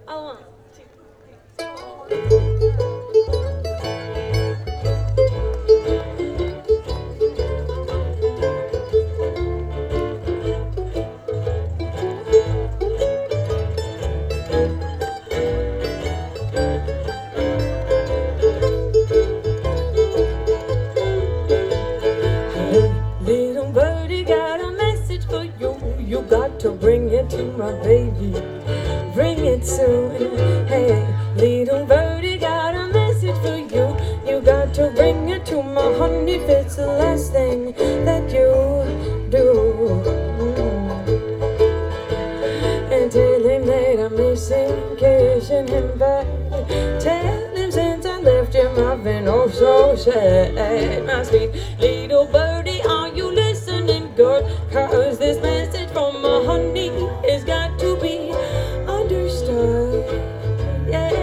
Little birdie got a message for you. You got to bring it to my baby. Bring it soon. Hey, little birdie got a message for you. You got to bring it to my honey if it's the last thing that you do. And tell him that I'm missing, kissing him back. Tell him since I left him I've been oh so sad. My sweet little birdie, are you listening, girl? 'Cause this message from my honey has got to be understood. Yeah.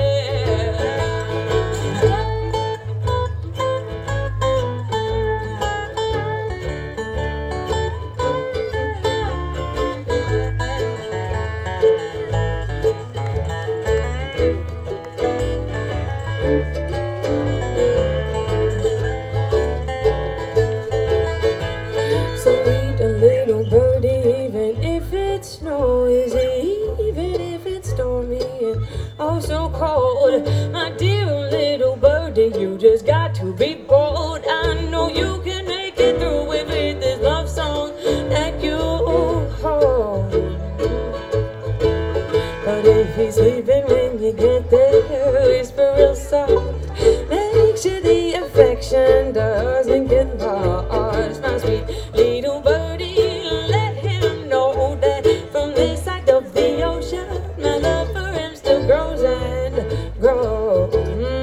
Sweet little birdie, even if it snows, even if it's stormy and oh so cold, my dear little birdie, you just got to be bold. I know you can make it through it with this love song that you hold. But if he's sleeping when you get there, whisper real soft. Make sure the affection doesn't get lost. My sweet little birdie, let him know that from this side of the ocean, my love for him still grows and grows.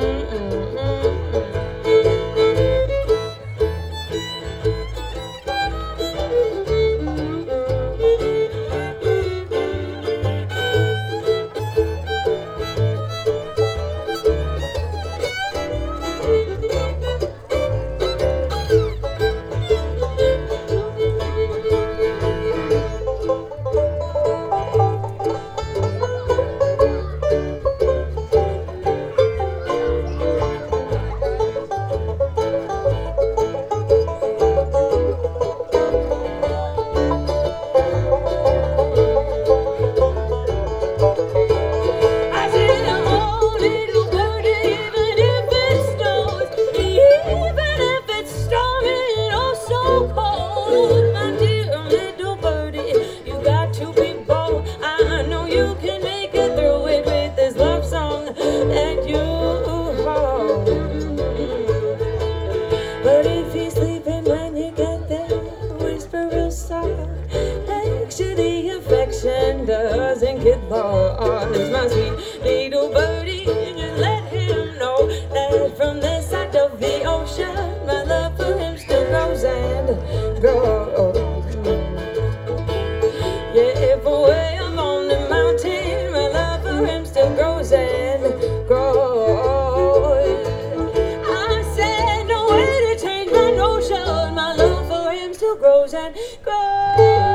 But if he's sleeping when you get there, whisper real soft. Make sure the affection doesn't get lost. My sweet little birdie, just let him know that from this side of the ocean, my love for him still grows and grows. Yeah, if away up on the mountain, my love for him still grows and grows. Grows and grows.